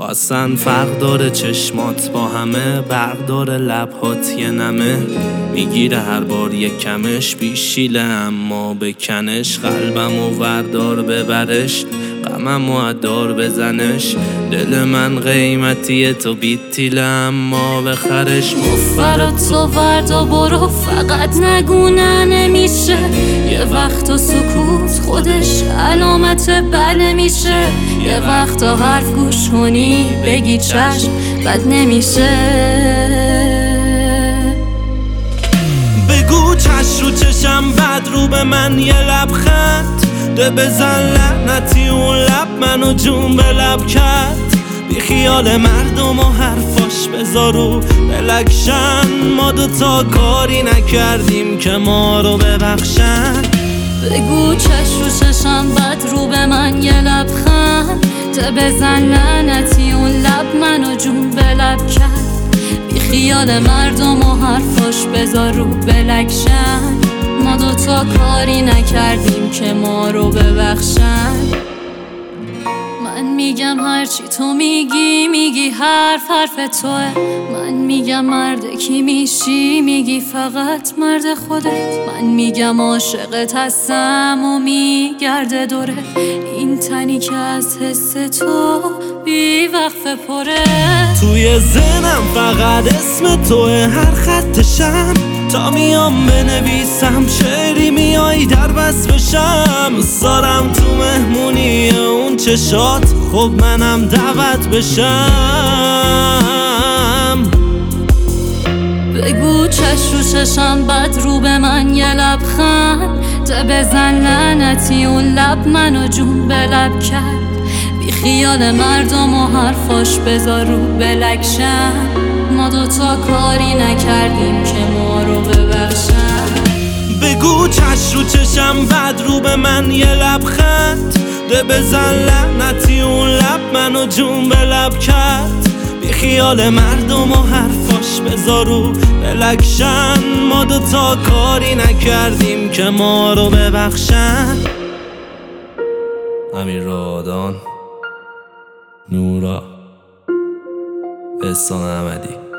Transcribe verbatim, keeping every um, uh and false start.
اصلا فرق داره چشمات با همه، برق داره لبهات یه نمه، میگیره هر بار یک کمش، بیشیله اما بکنش، قلبمو وردار ببرش، غممو ادار بزنش، دل من قیمتیه تو بیتیله اما بخرش. مفرات تو وردا برو، فقط نگونه نمیشه، یه وقتا سکوت خودش علامت بله میشه، یه وقتا حرف گوش کنی بگی چشم بد نمیشه. بگو چش رو چشم بد رو به من یه لبخند ده، بزن لعنتی اون لب منو جون به لب کرد، بی خیال مردم و حرفاش بذارو بلکشن، ما دوتا کاری نکردیم که ما رو ببخشن. بگو چش رو چشم بد رو به من یه لبخند ده، بزن لعنتی اون لب منو جون به لب کرد، بی خیال مردم و حرفاش بذارو بلکشن، ما دوتا کاری نکردیم که ما رو ببخشن. من میگم هرچی تو میگی میگی حرف حرف توه، من میگم مرد کی میشی میگی فقط مرد خودت، من میگم عاشقت هستم و میگرده دوره، این تنی که از حس تو بی وقفه پره. توی ذهنم فقط اسم توه هر خطشم، تا میام بنویسم شعری میای در بس بشم، سارم تو مهمونی اون چشات خب منم دعوت بشم. بگو چش رو چشم بد رو به من یه لبخند ده، بزن لعنتی اون لب منو جون به لب کرد، بی خیال مردم و حرفاش بذارو بلکشن، ما دوتا کاری نکردیم که ما رو ببخشن. بگو چش رو چشم بد رو به من یه لبخند ده، بزن لعنتی اون لب منو جون به لب کرد، بی خیال مردم و حرفاش بذارو بلکشن، ما دوتا کاری نکردیم که ما رو ببخشن. امیر رادان، نورا، احسان احمدی.